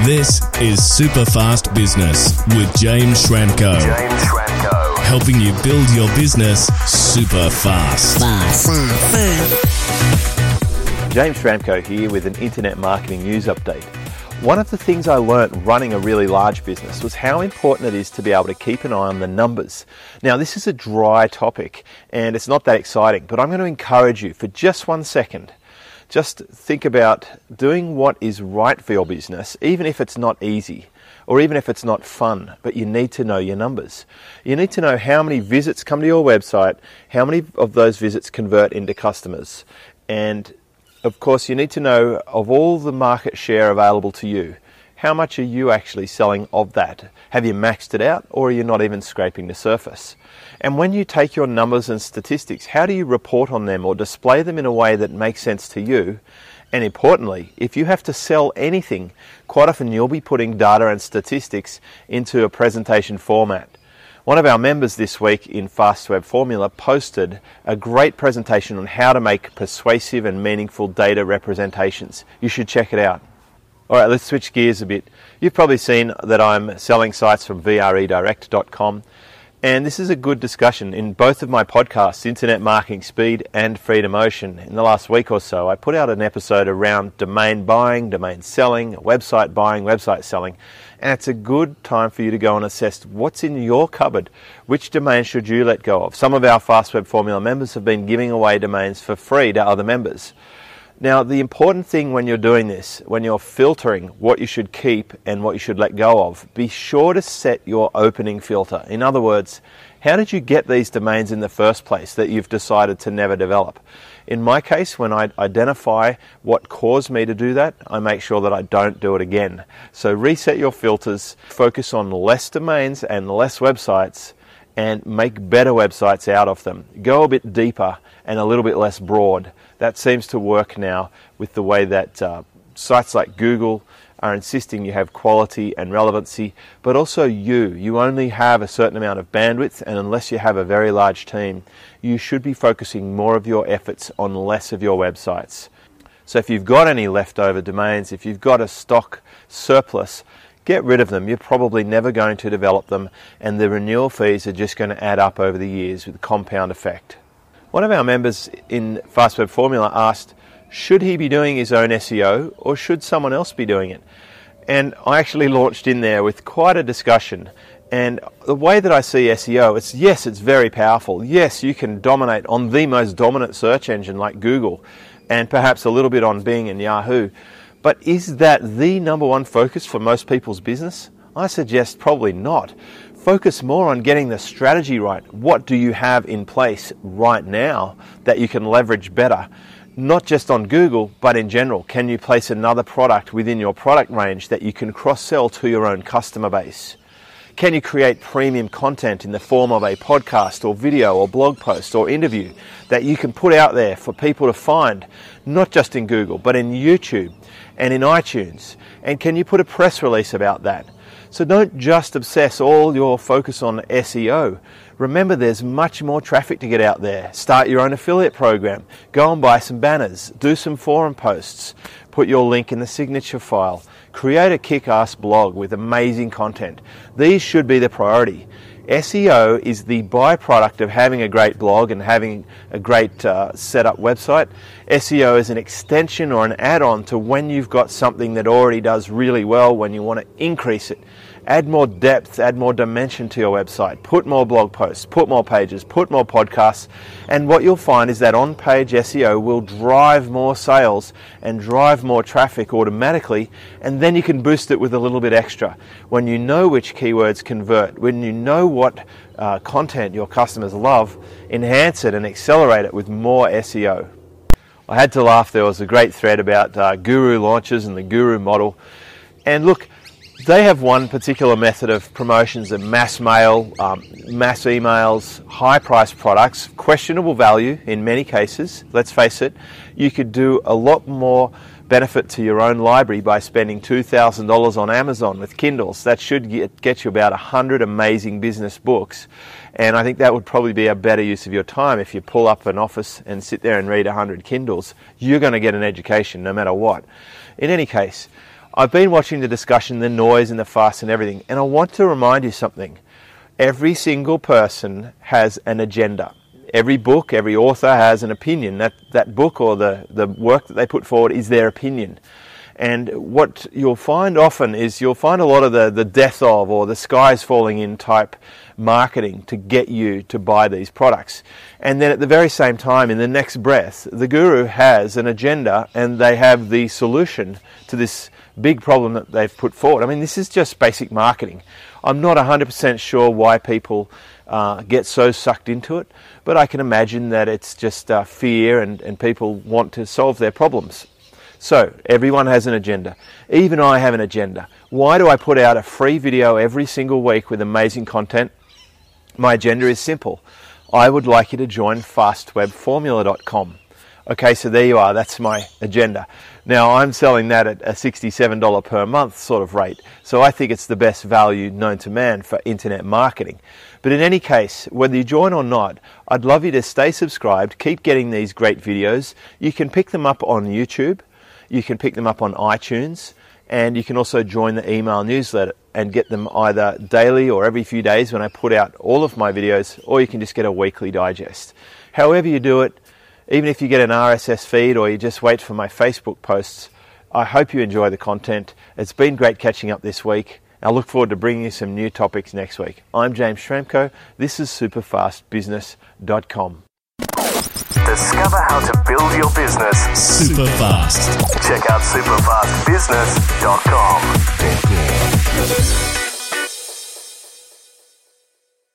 This is Superfast Business with James Schramko. Helping you build your business super fast. James Schramko here with an Internet Marketing News Update. One of the things I learnt running a really large business was how important it is to be able to keep an eye on the numbers. Now, this is a dry topic and it's not that exciting, but I'm going to encourage you for just 1 second. Just think about doing what is right for your business, even if it's not easy or even if it's not fun, but you need to know your numbers. You need to know how many visits come to your website, how many of those visits convert into customers, and of course, you need to know of all the market share available to you, how much are you actually selling of that? Have you maxed it out, or are you not even scraping the surface? And when you take your numbers and statistics, how do you report on them or display them in a way that makes sense to you? And importantly, if you have to sell anything, quite often you'll be putting data and statistics into a presentation format. One of our members this week in Fast Web Formula posted a great presentation on how to make persuasive and meaningful data representations. You should check it out. All right, let's switch gears a bit. You've probably seen that I'm selling sites from VREdirect.com, and this is a good discussion in both of my podcasts, Internet Marketing Speed and Freedom Ocean. In the last week or so, I put out an episode around domain buying, domain selling, website buying, website selling, and it's a good time for you to go and assess what's in your cupboard. Which domain should you let go of? Some of our Fast Web Formula members have been giving away domains for free to other members. Now, the important thing when you're doing this, when you're filtering what you should keep and what you should let go of, be sure to set your opening filter. In other words, how did you get these domains in the first place that you've decided to never develop? In my case, when I identify what caused me to do that, I make sure that I don't do it again. So reset your filters, focus on less domains and less websites, and make better websites out of them. Go a bit deeper and a little bit less broad. That seems to work now with the way that sites like Google are insisting you have quality and relevancy, but also you only have a certain amount of bandwidth, and unless you have a very large team, you should be focusing more of your efforts on less of your websites. So if you've got any leftover domains, if you've got a stock surplus, get rid of them. You're probably never going to develop them, and the renewal fees are just going to add up over the years with a compound effect. One of our members in Fast Web Formula asked, should he be doing his own SEO or should someone else be doing it? And I actually launched in there with quite a discussion. And the way that I see SEO, it's very powerful. Yes, you can dominate on the most dominant search engine like Google and perhaps a little bit on Bing and Yahoo. But is that the number one focus for most people's business? I suggest probably not. Focus more on getting the strategy right. What do you have in place right now that you can leverage better? Not just on Google, but in general. Can you place another product within your product range that you can cross-sell to your own customer base? Can you create premium content in the form of a podcast or video or blog post or interview that you can put out there for people to find, not just in Google, but in YouTube and in iTunes? And can you put a press release about that? So don't just obsess all your focus on SEO. Remember, there's much more traffic to get out there. Start your own affiliate program. Go and buy some banners. Do some forum posts. Put your link in the signature file. Create a kick-ass blog with amazing content. These should be the priority. SEO is the byproduct of having a great blog and having a great set-up website. SEO is an extension or an add-on to when you've got something that already does really well, when you want to increase it. Add more depth, add more dimension to your website. Put more blog posts, put more pages, put more podcasts. And what you'll find is that on-page SEO will drive more sales and drive more traffic automatically, and then you can boost it with a little bit extra. When you know which keywords convert, when you know what content your customers love, enhance it and accelerate it with more SEO. I had to laugh. There was a great thread about Guru launches and the Guru model. And look, they have one particular method of promotions of mass mail, mass emails, high-priced products, questionable value in many cases. Let's face it, you could do a lot more benefit to your own library by spending $2,000 on Amazon with Kindles. That should get you about 100 amazing business books. And I think that would probably be a better use of your time. If you pull up an office and sit there and read 100 Kindles, you're going to get an education no matter what. In any case, I've been watching the discussion, the noise and the fuss and everything, and I want to remind you something. Every single person has an agenda. Every book, every author has an opinion. That book or the work that they put forward is their opinion. And what you'll find often is you'll find a lot of the death of or the skies falling in type marketing to get you to buy these products. And then at the very same time, in the next breath, the guru has an agenda and they have the solution to this big problem that they've put forward. I mean, this is just basic marketing. I'm not 100% sure why people get so sucked into it, but I can imagine that it's just fear and people want to solve their problems. So, everyone has an agenda. Even I have an agenda. Why do I put out a free video every single week with amazing content? My agenda is simple. I would like you to join fastwebformula.com. Okay, so there you are. That's my agenda. Now, I'm selling that at a $67 per month sort of rate. So I think it's the best value known to man for internet marketing. But in any case, whether you join or not, I'd love you to stay subscribed, keep getting these great videos. You can pick them up on YouTube. You can pick them up on iTunes, and you can also join the email newsletter and get them either daily or every few days when I put out all of my videos, or you can just get a weekly digest. However you do it, even if you get an RSS feed or you just wait for my Facebook posts, I hope you enjoy the content. It's been great catching up this week. I look forward to bringing you some new topics next week. I'm James Schramko. This is superfastbusiness.com. Discover how to build your business super fast. Check out superfastbusiness.com.